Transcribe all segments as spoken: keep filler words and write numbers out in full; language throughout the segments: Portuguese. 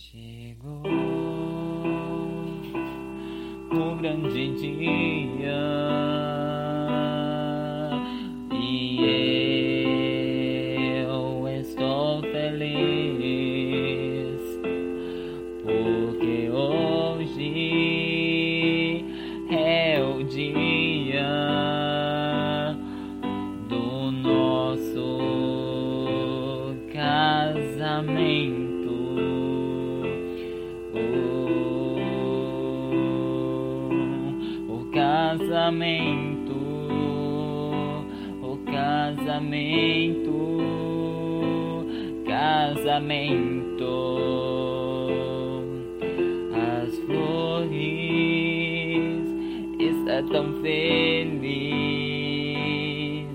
Chegou o grande dia e eu estou feliz porque hoje é o dia do nosso casamento. O casamento, o casamento, casamento. As flores estão tão feliz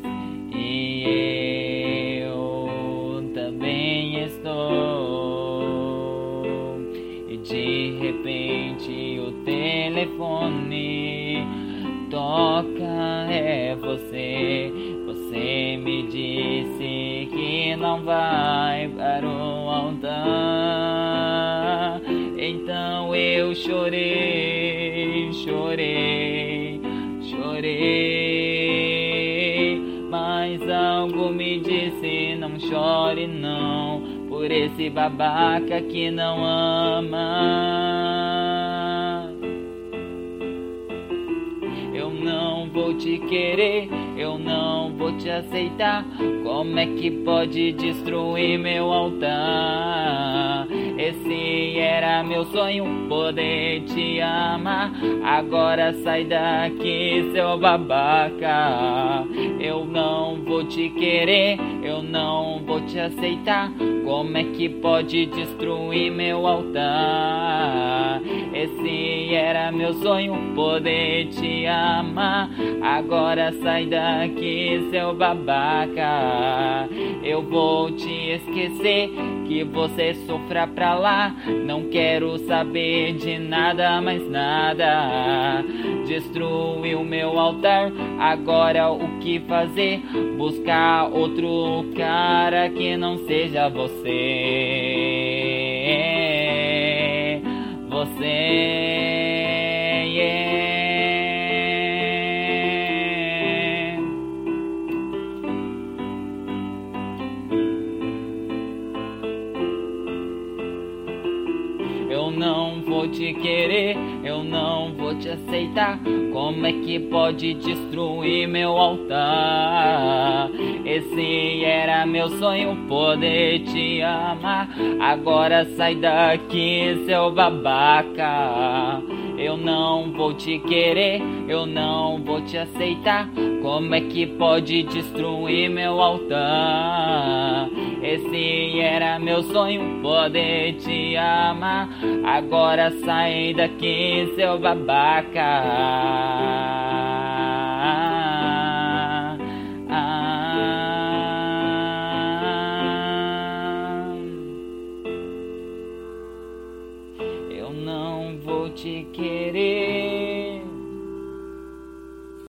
e eu também estou. E de repente o telefone toca, é você. Você me disse que não vai para o altar. Então eu chorei, chorei, chorei. Mas algo me disse: não chore não, por esse babaca que não ama. Eu não vou te querer, eu não vou te aceitar. Como é que pode destruir meu altar? Esse era meu sonho, poder te amar. Agora sai daqui, seu babaca. Eu não vou te querer, eu não vou te aceitar. Como é que pode destruir meu altar? Esse era meu sonho, poder te amar. Agora sai daqui, seu babaca. Eu vou te esquecer, que você sofra pra lá. Não quero saber de nada, mais nada. Destruiu meu altar, agora o que fazer? Buscar outro cara que não seja você. Você, yeah. Eu não vou te querer, eu não vou te aceitar. Como é que pode destruir meu altar? Esse era meu sonho, poder te amar. Agora sai daqui, seu babaca. Eu não vou te querer, eu não vou te aceitar. Como é que pode destruir meu altar? Esse era meu sonho, poder te amar. Agora sai daqui, seu babaca. Eu não vou te querer.